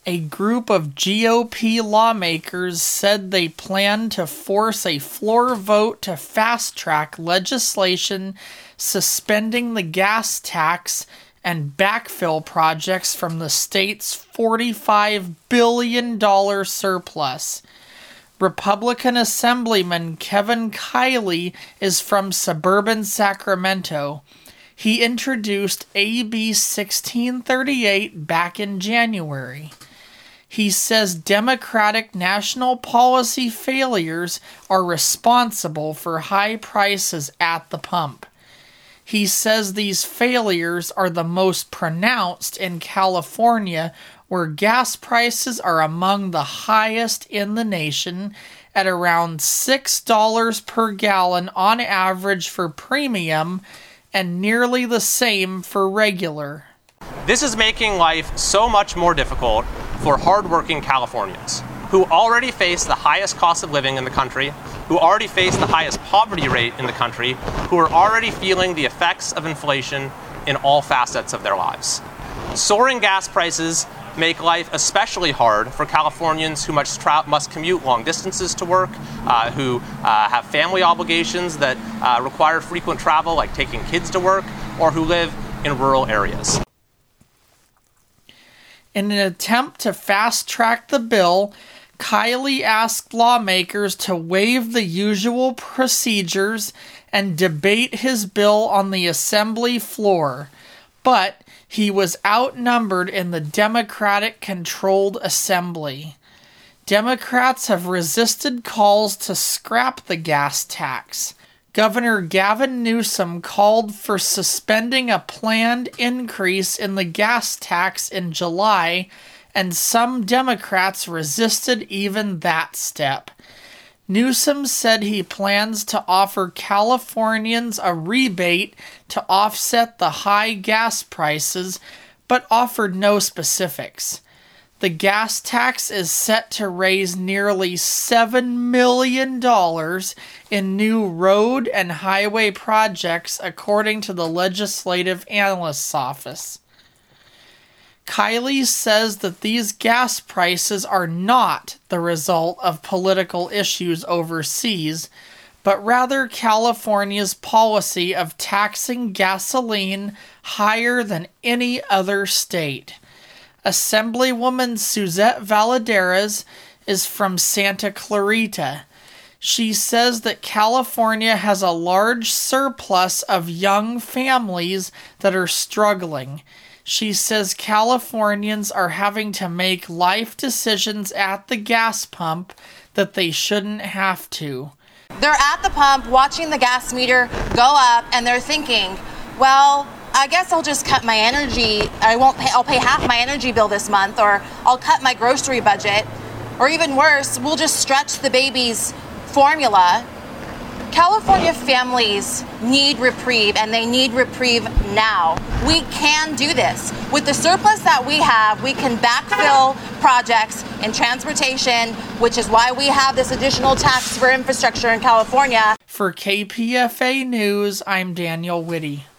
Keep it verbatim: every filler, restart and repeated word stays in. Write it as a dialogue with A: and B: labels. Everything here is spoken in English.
A: a group of G O P lawmakers said they plan to force a floor vote to fast-track legislation suspending the gas tax and backfill projects from the state's forty-five billion dollars surplus. Republican Assemblyman Kevin Kiley is from suburban Sacramento. He introduced A B sixteen thirty-eight back in January. He says Democratic national policy failures are responsible for high prices at the pump. He says these failures are the most pronounced in California, where gas prices are among the highest in the nation at around six dollars per gallon on average for premium and nearly the same for regular.
B: This is making life so much more difficult for hardworking Californians who already face the highest cost of living in the country, who already face the highest poverty rate in the country, who are already feeling the effects of inflation in all facets of their lives. Soaring gas prices make life especially hard for Californians who must, tra- must commute long distances to work, uh, who uh, have family obligations that uh, require frequent travel, like taking kids to work, or who live in rural areas.
A: In an attempt to fast-track the bill, Kiley asked lawmakers to waive the usual procedures and debate his bill on the assembly floor, but he was outnumbered in the Democratic-controlled assembly. Democrats have resisted calls to scrap the gas tax. Governor Gavin Newsom called for suspending a planned increase in the gas tax in July, and some Democrats resisted even that step. Newsom said he plans to offer Californians a rebate to offset the high gas prices, but offered no specifics. The gas tax is set to raise nearly seven million dollars in new road and highway projects, according to the Legislative Analyst's Office. Kiley says that these gas prices are not the result of political issues overseas, but rather California's policy of taxing gasoline higher than any other state. Assemblywoman Suzette Valadares is from Santa Clarita. She says that California has a large surplus of young families that are struggling. She says Californians are having to make life decisions at the gas pump that they shouldn't have to.
C: They're at the pump watching the gas meter go up and they're thinking, well, I guess I'll just cut my energy. I won't pay, I'll pay half my energy bill this month, or I'll cut my grocery budget. Or even worse, we'll just stretch the baby's formula. California families need reprieve, and they need reprieve now. We can do this. With the surplus that we have, we can backfill projects in transportation, which is why we have this additional tax for infrastructure in California.
A: For K P F A News, I'm Daniel Whitty.